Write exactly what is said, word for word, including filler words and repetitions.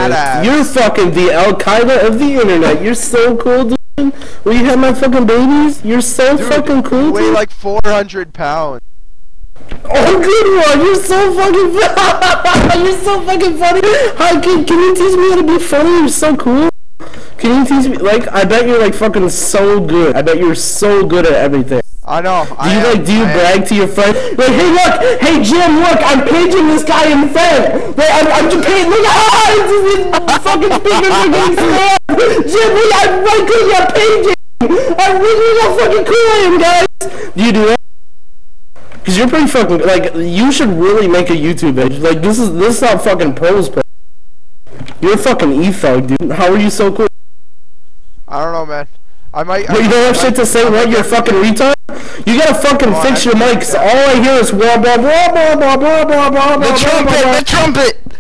badass. You're fucking the Al Qaeda of the internet. You're so cool, dude. Will you have my fucking babies? You're so Dude, fucking cool, you weigh dude. like four hundred pounds. Oh, good one. You're so fucking. You're so fucking funny. Hi, can can you teach me how to be funny? You're so cool. Can you teach me? Like, I bet you're like fucking so good. I bet you're so good at everything. I know. Do I you am, like? Do you I brag am. to your friends? Like, hey, look, hey Jim, look, I'm paging this guy in Fed. Like, I'm, I'm just paging. Look, ah, it's, it's, fucking speakers are getting spammed. Jim, look, I'm right clicking, I'm paging. I'm really how fucking cool I am, guys. Do you do that? Cause you're pretty fucking like. You should really make a YouTube page. Like, this is this is how fucking pros play. You're a fucking e-thug, dude. How are you so cool? I don't know, man. I might. But you don't have shit to say, right? You're a fucking retard. You gotta fucking Oh, fix I your have to mics. do All I hear is blah blah blah blah blah blah blah blah blah. The trumpet, the trumpet.